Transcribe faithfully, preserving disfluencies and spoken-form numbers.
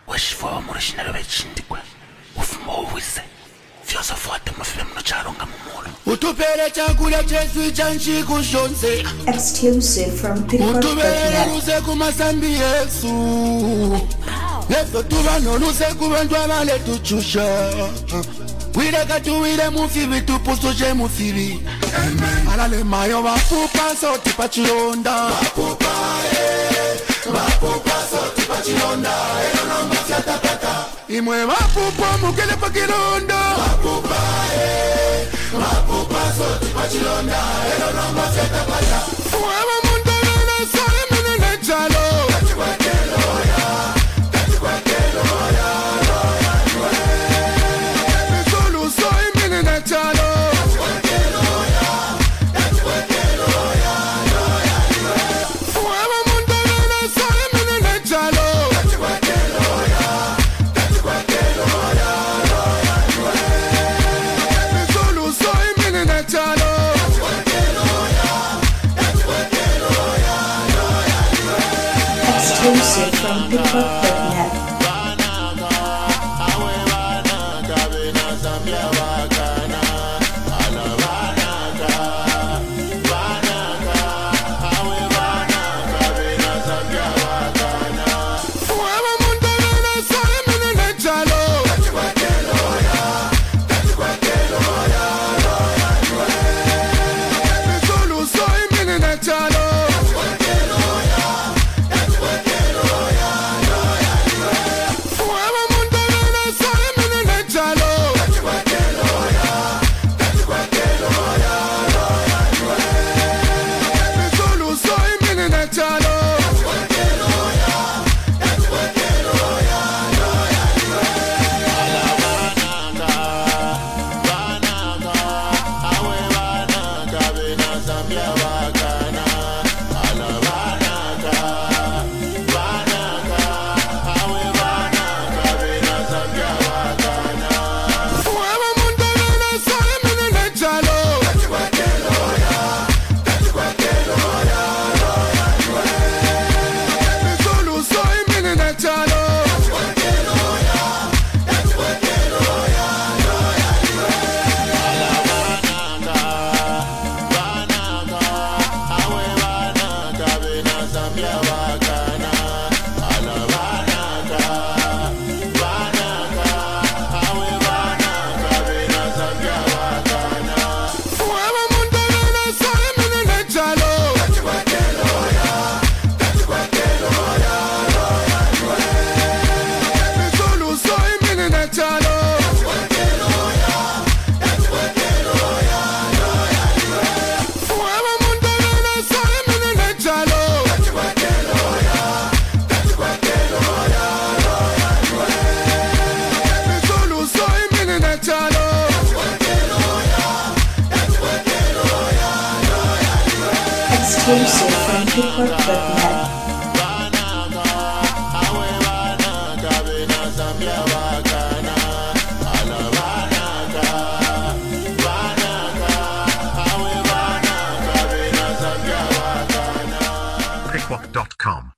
weshifoma original bechindikwe ufumo wise fyoza fuate mafile mnochalo ngamumulo utupele chakula chesu chanchi kushonze exclusive from Pitchfork dot net. utupele luze kumasambi yesu leso tuba noluse kubantu abale tuchusha wile katu wile mufibi tupusuje mufibi alale mayo wapupa soti pachilonda wapupa eh wapupa soti pachilonda eno nomba siatapata imwe wapupa mukele pakilonda wapupa eh wapupa soti pachilonda eno nomba siatapata uwewa mundo nena soe mene nechalo kachikwakelo ya kachikwakelo ya roya nwe nisolu soe mene nechalo Exclusive from Pitchfork dot net. Exclusive from Pitchfork dot net. Pitchfork dot com